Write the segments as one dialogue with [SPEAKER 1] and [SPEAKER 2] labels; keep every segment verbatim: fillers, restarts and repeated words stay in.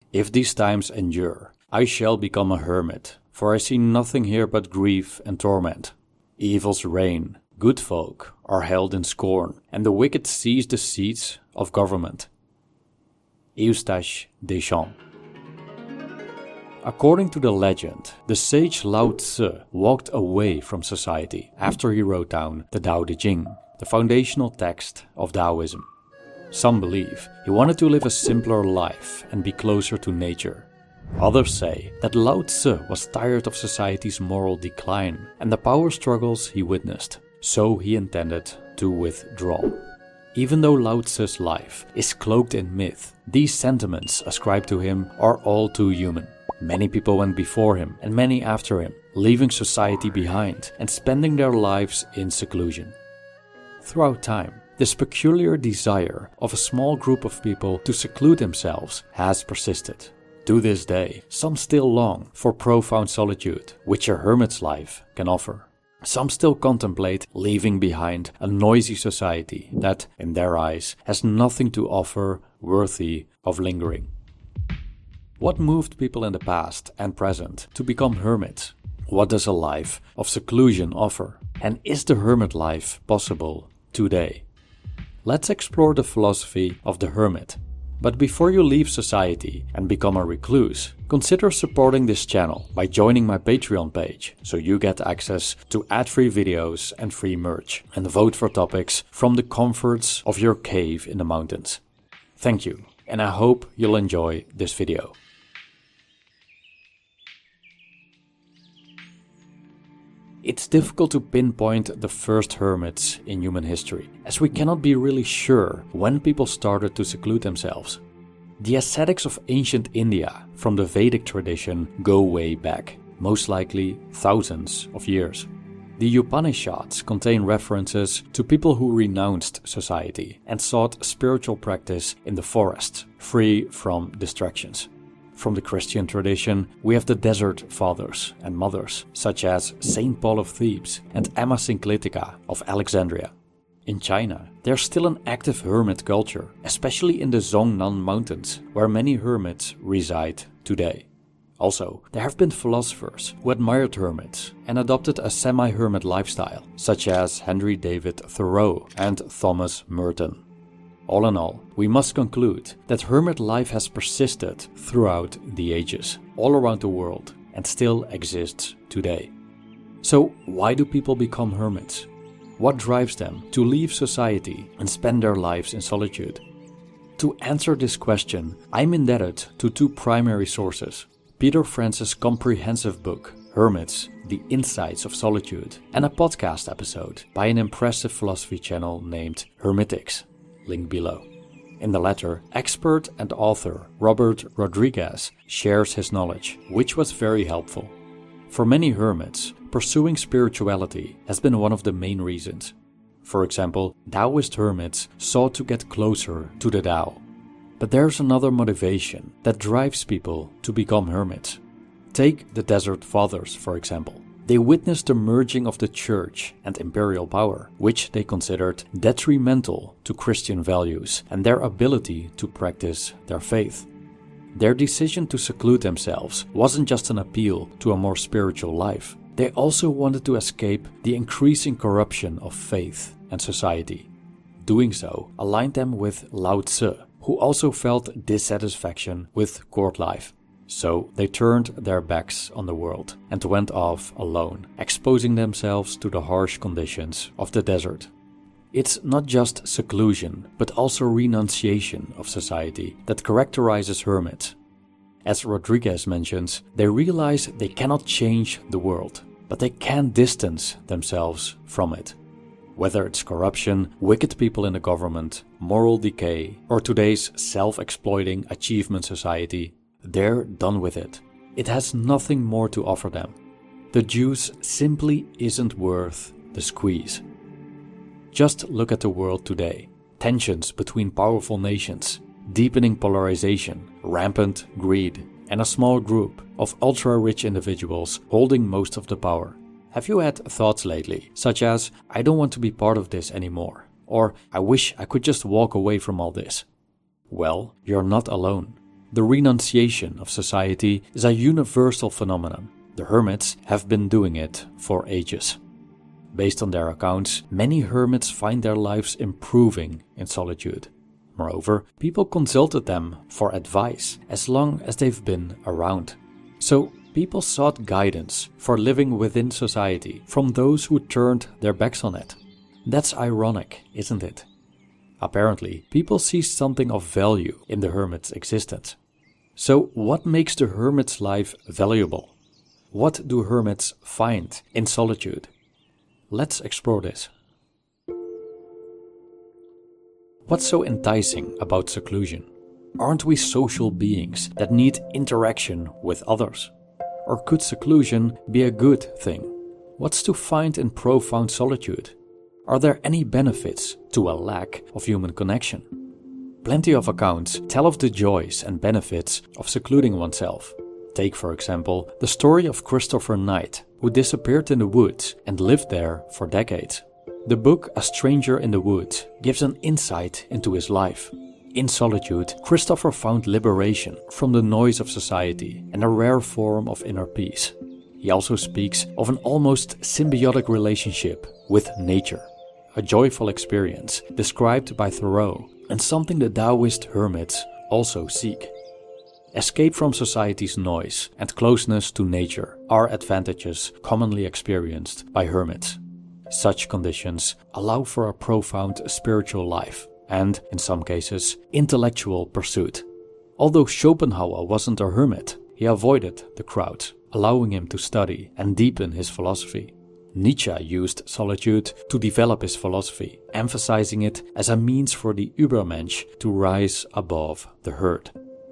[SPEAKER 1] If these times endure, I shall become a hermit, for I see nothing here but grief and torment. Evils reign, good folk are held in scorn, and the wicked seize the seats of government. Eustache Deschamps. According to the legend, the sage Lao Tzu walked away from society after he wrote down the Tao Te Ching, the foundational text of Taoism. Some believe he wanted to live a simpler life and be closer to nature. Others say that Lao Tzu was tired of society's moral decline and the power struggles he witnessed, so he intended to withdraw. Even though Lao Tzu's life is cloaked in myth, these sentiments ascribed to him are all too human. Many people went before him and many after him, leaving society behind and spending their lives in seclusion. Throughout time, this peculiar desire of a small group of people to seclude themselves has persisted. To this day, some still long for profound solitude, which a hermit's life can offer. Some still contemplate leaving behind a noisy society that, in their eyes, has nothing to offer worthy of lingering. What moved people in the past and present to become hermits? What does a life of seclusion offer? And is the hermit life possible today? Let's explore the philosophy of the hermit. But before you leave society and become a recluse, consider supporting this channel by joining my Patreon page, so you get access to ad-free videos and free merch, and vote for topics from the comforts of your cave in the mountains. Thank you, and I hope you'll enjoy this video. It's difficult to pinpoint the first hermits in human history, as we cannot be really sure when people started to seclude themselves. The ascetics of ancient India from the Vedic tradition go way back, most likely thousands of years. The Upanishads contain references to people who renounced society and sought spiritual practice in the forest, free from distractions. From the Christian tradition, we have the Desert Fathers and Mothers, such as Saint Paul of Thebes and Amma Synclitica of Alexandria. In China, there's still an active hermit culture, especially in the Zhongnan Mountains, where many hermits reside today. Also, there have been philosophers who admired hermits and adopted a semi-hermit lifestyle, such as Henry David Thoreau and Thomas Merton. All in all, we must conclude that hermit life has persisted throughout the ages, all around the world, and still exists today. So, why do people become hermits? What drives them to leave society and spend their lives in solitude? To answer this question, I'm indebted to two primary sources: Peter Francis' comprehensive book, Hermits, The Insights of Solitude, and a podcast episode by an impressive philosophy channel named Hermitics. Link below. In the latter, expert and author Robert Rodriguez shares his knowledge, which was very helpful. For many hermits, pursuing spirituality has been one of the main reasons. For example, Taoist hermits sought to get closer to the Tao. But there's another motivation that drives people to become hermits. Take the Desert Fathers, for example. They witnessed the merging of the church and imperial power, which they considered detrimental to Christian values and their ability to practice their faith. Their decision to seclude themselves wasn't just an appeal to a more spiritual life. They also wanted to escape the increasing corruption of faith and society. Doing so aligned them with Lao Tzu, who also felt dissatisfaction with court life. So they turned their backs on the world and went off alone, exposing themselves to the harsh conditions of the desert. It's not just seclusion, but also renunciation of society that characterizes hermits. As Rodriguez mentions, they realize they cannot change the world, but they can distance themselves from it. Whether it's corruption, wicked people in the government, moral decay, or today's self-exploiting achievement society, they're done with it. It has nothing more to offer them. The juice simply isn't worth the squeeze. Just look at the world today. Tensions between powerful nations, deepening polarization, rampant greed, and a small group of ultra-rich individuals holding most of the power. Have you had thoughts lately, such as, I don't want to be part of this anymore, or I wish I could just walk away from all this? Well, you're not alone. The renunciation of society is a universal phenomenon. The hermits have been doing it for ages. Based on their accounts, many hermits find their lives improving in solitude. Moreover, people consulted them for advice as long as they've been around. So, people sought guidance for living within society from those who turned their backs on it. That's ironic, isn't it? Apparently, people see something of value in the hermit's existence. So, what makes the hermit's life valuable? What do hermits find in solitude? Let's explore this. What's so enticing about seclusion? Aren't we social beings that need interaction with others? Or could seclusion be a good thing? What's to find in profound solitude? Are there any benefits to a lack of human connection? Plenty of accounts tell of the joys and benefits of secluding oneself. Take, for example, the story of Christopher Knight, who disappeared in the woods and lived there for decades. The book A Stranger in the Woods gives an insight into his life. In solitude, Christopher found liberation from the noise of society and a rare form of inner peace. He also speaks of an almost symbiotic relationship with nature, a joyful experience described by Thoreau and something the Taoist hermits also seek. Escape from society's noise and closeness to nature are advantages commonly experienced by hermits. Such conditions allow for a profound spiritual life and, in some cases, intellectual pursuit. Although Schopenhauer wasn't a hermit, he avoided the crowd, allowing him to study and deepen his philosophy. Nietzsche used solitude to develop his philosophy, emphasizing it as a means for the Übermensch to rise above the herd.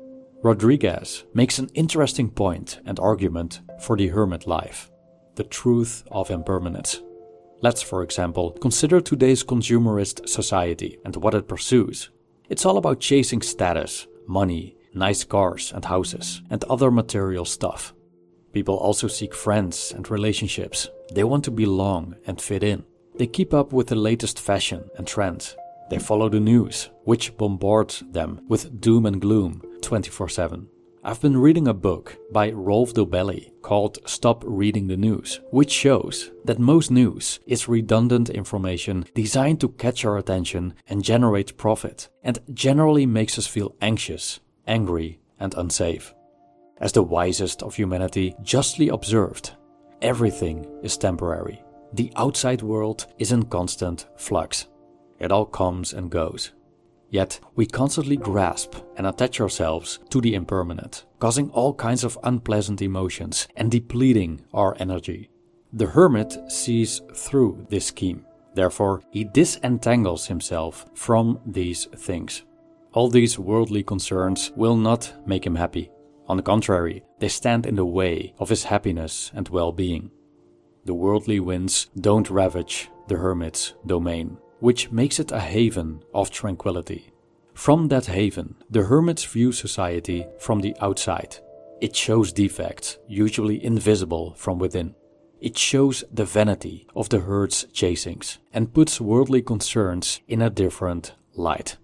[SPEAKER 1] Rodriguez makes an interesting point and argument for the hermit life, the truth of impermanence. Let's, for example, consider today's consumerist society and what it pursues. It's all about chasing status, money, nice cars and houses, and other material stuff. People also seek friends and relationships. They want to belong and fit in. They keep up with the latest fashion and trends. They follow the news, which bombards them with doom and gloom twenty-four seven. I've been reading a book by Rolf Dobelli called Stop Reading the News, which shows that most news is redundant information designed to catch our attention and generate profit, and generally makes us feel anxious, angry, and unsafe. As the wisest of humanity justly observed, everything is temporary. The outside world is in constant flux. It all comes and goes. Yet, we constantly grasp and attach ourselves to the impermanent, causing all kinds of unpleasant emotions and depleting our energy. The hermit sees through this scheme. Therefore, he disentangles himself from these things. All these worldly concerns will not make him happy. On the contrary, they stand in the way of his happiness and well-being. The worldly winds don't ravage the hermit's domain, which makes it a haven of tranquility. From that haven, the hermits view society from the outside. It shows defects, usually invisible from within. It shows the vanity of the herd's chasings and puts worldly concerns in a different light.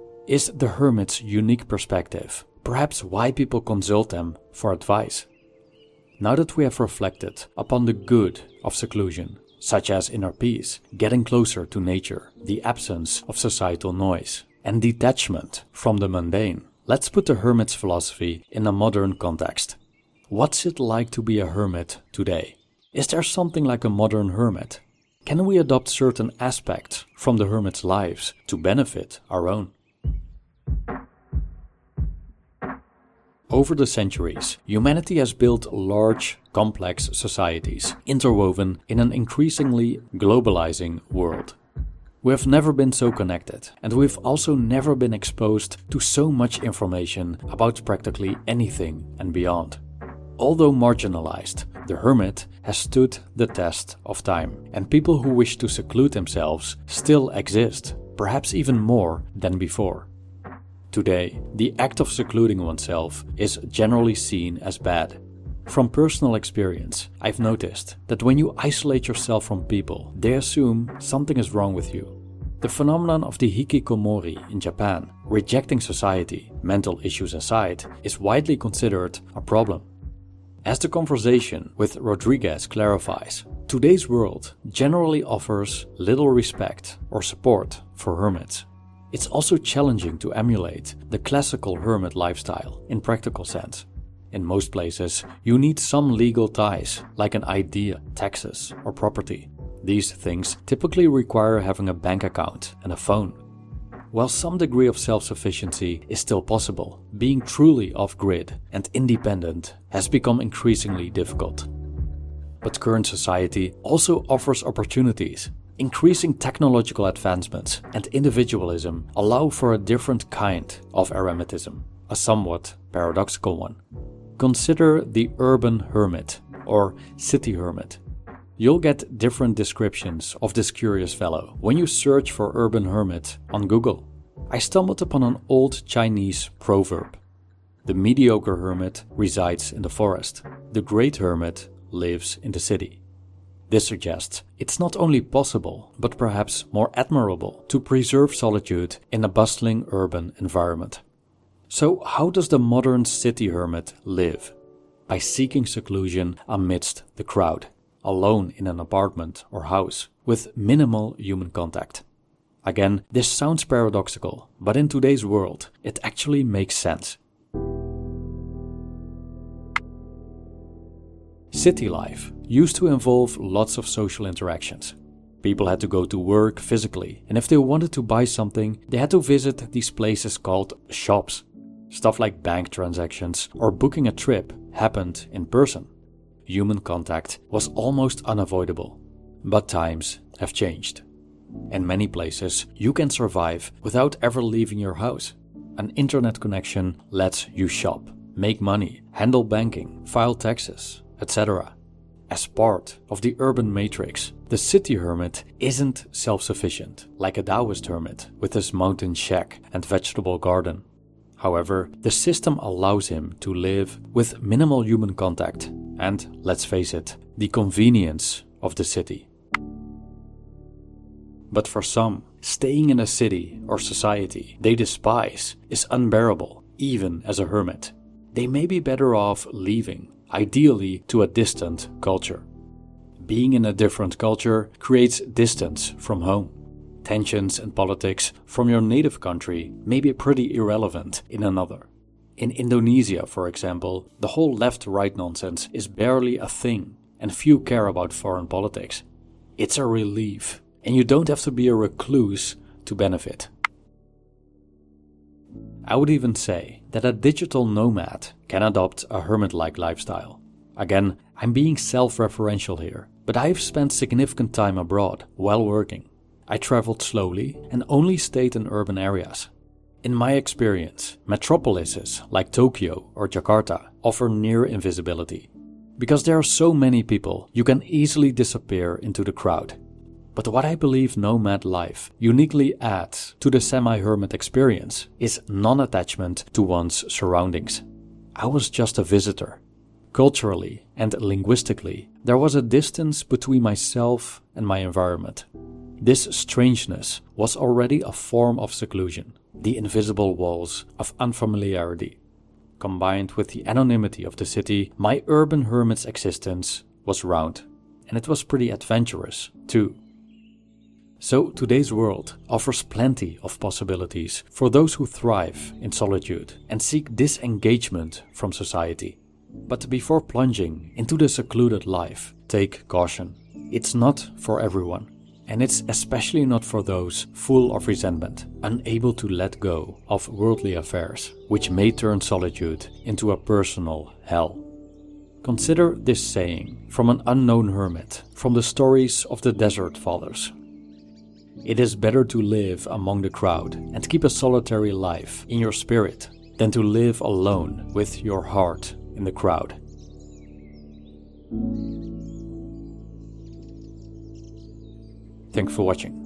[SPEAKER 1] Is the hermit's unique perspective perhaps why people consult them for advice? Now that we have reflected upon the good of seclusion, such as inner peace, getting closer to nature, the absence of societal noise, and detachment from the mundane, let's put the hermit's philosophy in a modern context. What's it like to be a hermit today? Is there something like a modern hermit? Can we adopt certain aspects from the hermit's lives to benefit our own? Over the centuries, humanity has built large, complex societies, interwoven in an increasingly globalizing world. We have never been so connected, and we've also never been exposed to so much information about practically anything and beyond. Although marginalized, the hermit has stood the test of time, and people who wish to seclude themselves still exist, perhaps even more than before. Today, the act of secluding oneself is generally seen as bad. From personal experience, I've noticed that when you isolate yourself from people, they assume something is wrong with you. The phenomenon of the hikikomori in Japan, rejecting society, mental issues aside, is widely considered a problem. As the conversation with Rodriguez clarifies, today's world generally offers little respect or support for hermits. It's also challenging to emulate the classical hermit lifestyle in practical sense. In most places, you need some legal ties, like an I D, taxes, or property. These things typically require having a bank account and a phone. While some degree of self-sufficiency is still possible, being truly off-grid and independent has become increasingly difficult. But current society also offers opportunities. Increasing technological advancements and individualism allow for a different kind of eremitism, a somewhat paradoxical one. Consider the urban hermit or city hermit. You'll get different descriptions of this curious fellow when you search for urban hermit on Google. I stumbled upon an old Chinese proverb. The mediocre hermit resides in the forest. The great hermit lives in the city. This suggests it's not only possible, but perhaps more admirable to preserve solitude in a bustling urban environment. So how does the modern city hermit live? By seeking seclusion amidst the crowd, alone in an apartment or house, with minimal human contact. Again, this sounds paradoxical, but in today's world, it actually makes sense. City life used to involve lots of social interactions. People had to go to work physically, and if they wanted to buy something, they had to visit these places called shops. Stuff like bank transactions or booking a trip happened in person. Human contact was almost unavoidable. But times have changed. In many places, you can survive without ever leaving your house. An internet connection lets you shop, make money, handle banking, file taxes, et cetera. As part of the urban matrix, the city hermit isn't self-sufficient, like a Taoist hermit with his mountain shack and vegetable garden. However, the system allows him to live with minimal human contact and, let's face it, the convenience of the city. But for some, staying in a city or society they despise is unbearable, even as a hermit. They may be better off leaving, ideally to a distant culture. Being in a different culture creates distance from home. Tensions and politics from your native country may be pretty irrelevant in another. In Indonesia, for example, the whole left-right nonsense is barely a thing, and few care about foreign politics. It's a relief, and you don't have to be a recluse to benefit. I would even say that a digital nomad can adopt a hermit-like lifestyle. Again, I'm being self-referential here, but I've spent significant time abroad while working. I traveled slowly and only stayed in urban areas. In my experience, metropolises like Tokyo or Jakarta offer near invisibility. Because there are so many people, you can easily disappear into the crowd. But what I believe nomad life uniquely adds to the semi-hermit experience is non-attachment to one's surroundings. I was just a visitor. Culturally and linguistically, there was a distance between myself and my environment. This strangeness was already a form of seclusion, the invisible walls of unfamiliarity. Combined with the anonymity of the city, my urban hermit's existence was round, and it was pretty adventurous too. So today's world offers plenty of possibilities for those who thrive in solitude and seek disengagement from society. But before plunging into the secluded life, take caution. It's not for everyone. And it's especially not for those full of resentment, unable to let go of worldly affairs, which may turn solitude into a personal hell. Consider this saying from an unknown hermit from the stories of the Desert Fathers. It is better to live among the crowd and keep a solitary life in your spirit than to live alone with your heart in the crowd. Thanks for watching.